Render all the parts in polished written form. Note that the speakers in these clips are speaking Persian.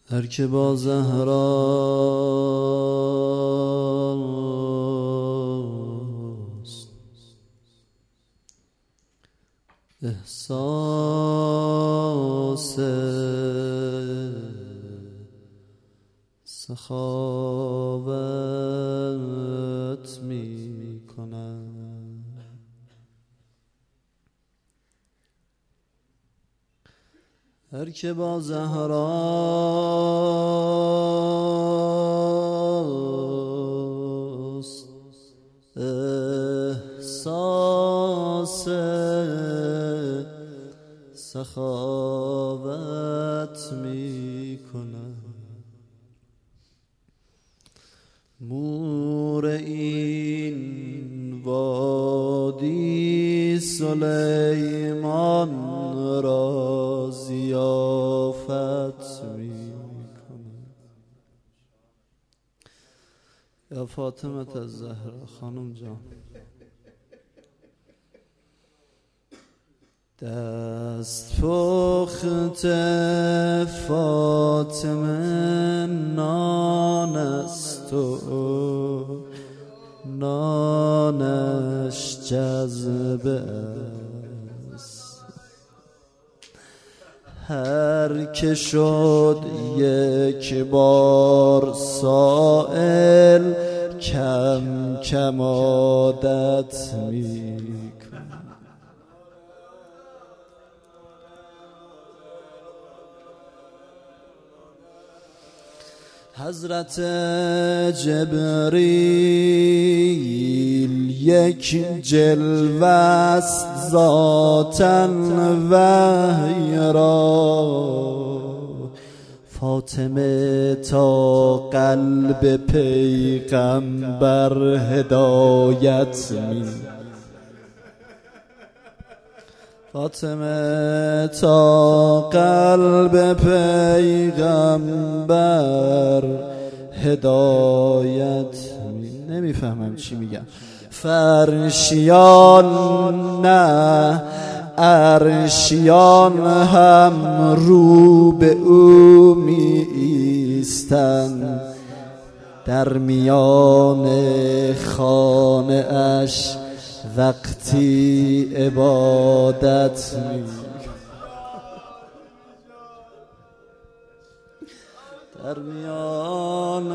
هر که با زهراست احساس سخاوت می کند، هر که با زهراست احساس سخاوت می کند، مور این وادی سلیمان را ضیافت می کند. یا فاطمه الزهرا خانم جان، دست پخت فاطمه نان است و نانش جذبه است، هر که شد یک بار سائل کم کم عادت می کند. حضرت جبریل یک جلوه است ذاتاً وحی را، فاطمه تا قلب پیغمبر هدایت می، فاطمه تا قلب پیغمبر هدایت می. نمیفهمم چی میگم. فرشیان نه عرشیان هم رو به او می ایستند، در میان خانه اش وقتی عبادت می، در میان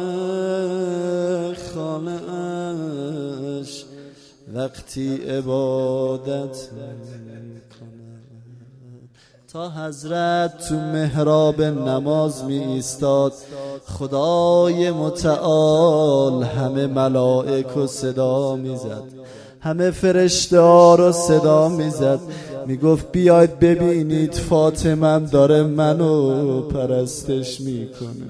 خانه اش وقتی عبادت می کند. تا حضرت تو محراب نماز می ایستاد، خدای متعال همه ملائک و صدا می زد، همه فرشته ها رو صدا می زد، می گفت بیاید ببینید فاطمه داره منو پرستش می کنه.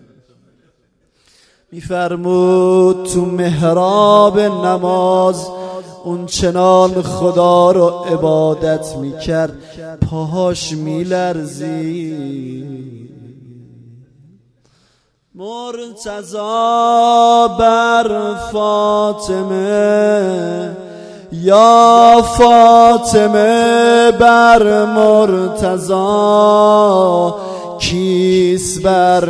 می فرمود تو محراب نماز اون چنان خدا رو عبادت می کرد پاهاش می لرزید. مرتضی بر فاطمه، یا فاطمه بر مرتضی، کیس بر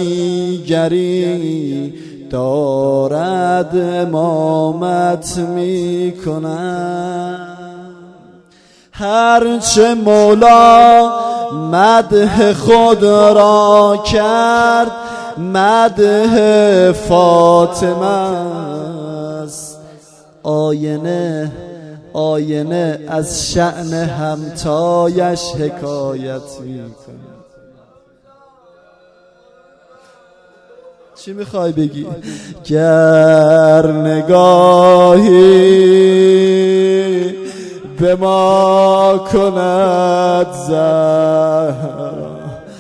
دیگری دارد امامت می کند. هرچه مولا مدح خود را کرد مدح فاطمه است، آینه آینه از شأن همتایش حکایت می کند. چی میخوای بگی؟ گر نگاهی به ما کند زهرا،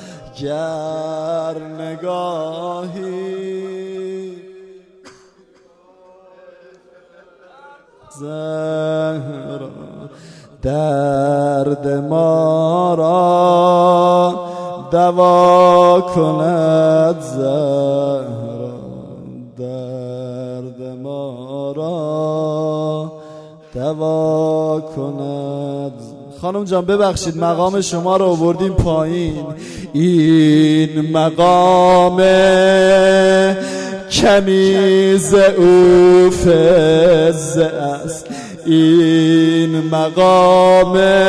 گر نگاهی زهرا، درد ما را دوا کند زهرا، درد ما را دوا کند. خانم جان ببخشید مقام شما رو آوردیم پایین. این مقام کنیز او فزه است، این مقام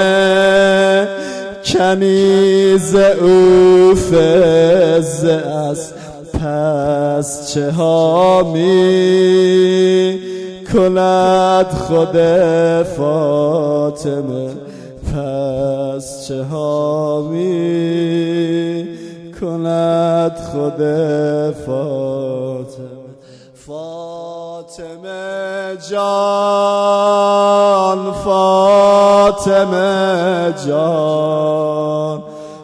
کنیز او فزه است. پس چه ها می کند خود فاطمه، پس چه ها می کند خود فاطمه. فاطمه جان، فاطمه جان،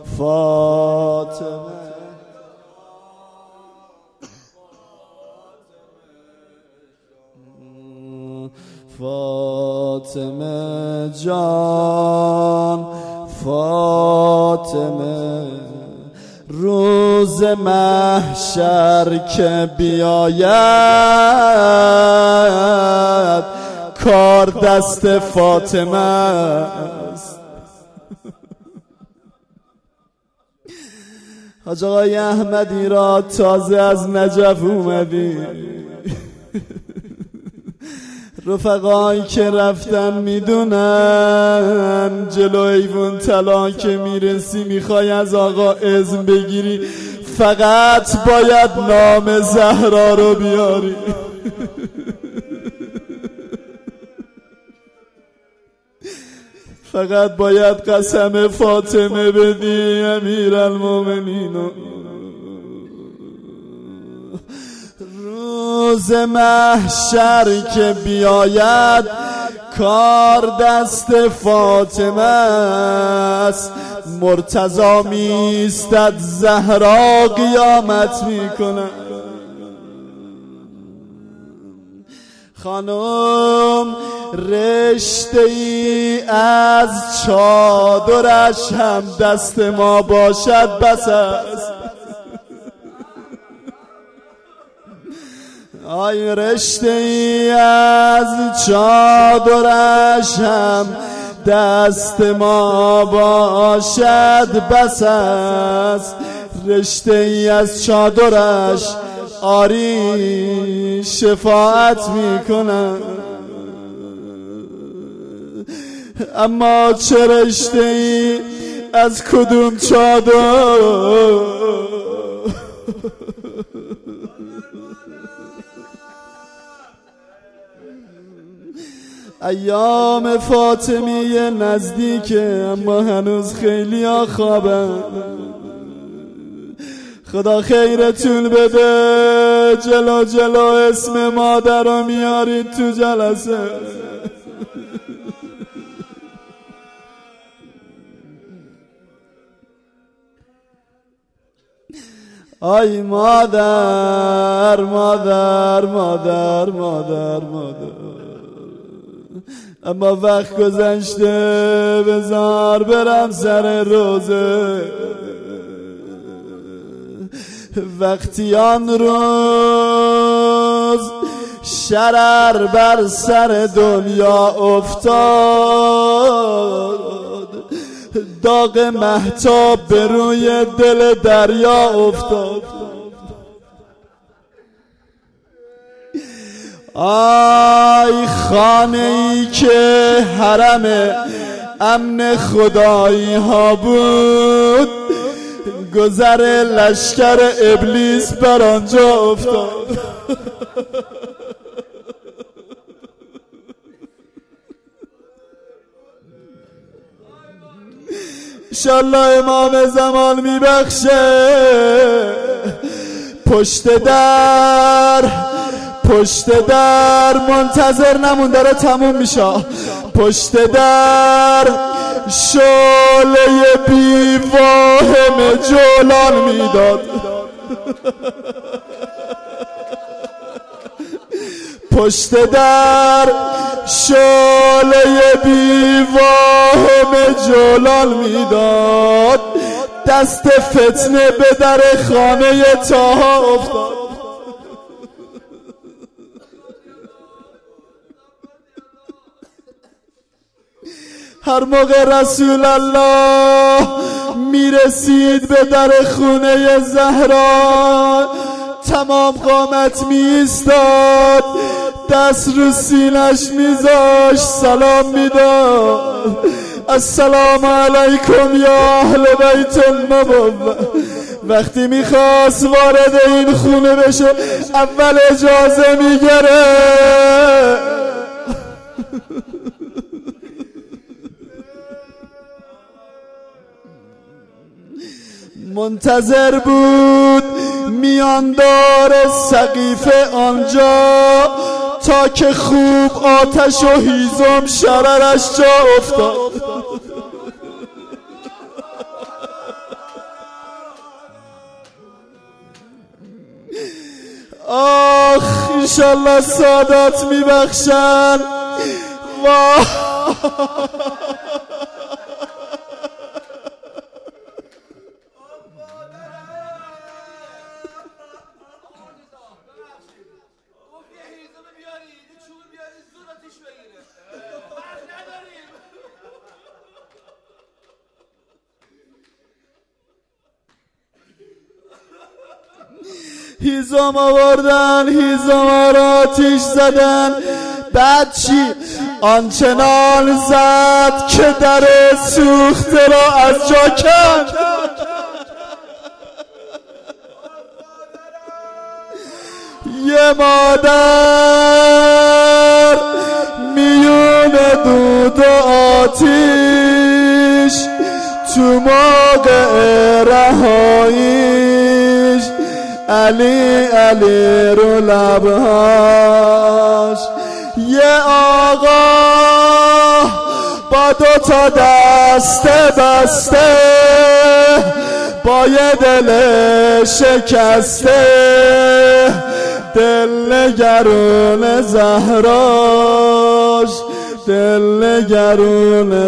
فاطمه فاطمه جان، فاطمه. روز محشر که بیاید کار دست فاطمه است. حاج آقای احمدی را تازه از نجف اومدی، رفقایی که رفتن میدونن جلو ایوون طلا که میرسی میخوای از آقا اذن بگیری، فقط باید نام زهرا رو بیاری. فقط باید قسم فاطمه بدی امیرالمومنین. روز محشر که بیاید کار دست فاطمه است، مرتضی میستد زهرا قیامت میکنه. خانم رشته ای از چادرش هم دست ما باشد بس است. آی رشته ای از چادرش هم دست ما باشد بس است. رشته ای از چادرش آری شفاعت میکنم، اما چه رشته ای از کدوم چادر؟ ایام فاطمیه نزدیکه اما هنوز خیلی ها خوابن. خدا خیرتون بده، جلو جلو اسم مادر رو میارید تو جلسه. آی مادر مادر مادر مادر مادر، اما وقت گذشته بذار برم سر روزه. وقتی آن روز شرر بر سر دنیا افتاد، داغ مهتاب به روی دل دریا افتاد. آی خانه ای که حرم امن خدایی ها بود، گذر لشکر ابلیس بر آنجا افتاد. انشالله امام زمان میبخشه. پشت در منتظر نمون، داره تموم میشه. پشت در شعله بیواهم جولان میداد. پشت در شعله بیواهم جولان میداد، دست فتنه به در خانه طاها افتاد. هر موقع رسول الله میرسید به در خونه زهرا تمام قامت میستاد، دست رو سینش میذاشت، سلام میداد. السلام علیکم یا اهل بیت النبوة. وقتی میخواست وارد این خونه بشه اول اجازه میگره. منتظر بود میاندار سقیفه آنجا تا که خوب آتش و هیزم شررش جا افتاد. آخ انشالله سادات میبخشن. واه هیزم آوردن، هیزم را آتیش زدن. بعد چی؟ آنچنان زد که در سوخته را از جا کند. یه مادر میون دود و آتیش تو موقع رهاییش علی علی رو لبهاش. یه آقا با 2 تا دست بسته با یه دل شکسته دل نگرون زهراش، دل نگرون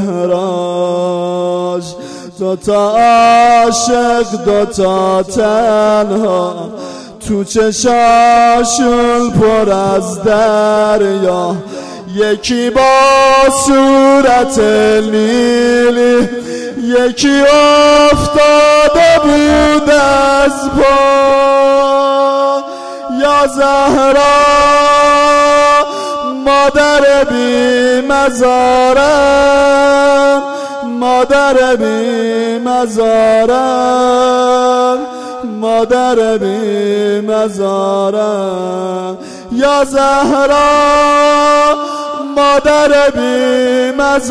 زهراش. 2 تا عاشق 2 تا تنها تو چشاشون پر از دریا. یکی با صورت لیلی، یکی افتاده بود از پا. یا زهرا مادر بی مزارم، مادر بی مزارم، مادر بی مزارم. یا زهرا مادر بی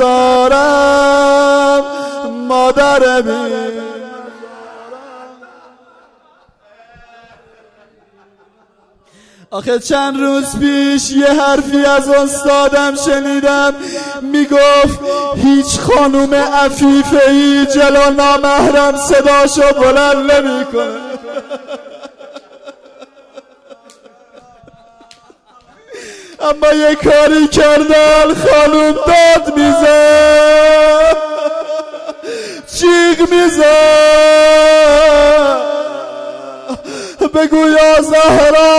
مزارم، مادر بی. آخه چند روز پیش یه حرفی از استادم شنیدم میگفت هیچ خانوم عفیفه‌ای جلو نامحرم صداشو بلند نمیکنه. اما یه کاری کردن خانوم داد میزد، جیغ میزد، بگو یا زهرا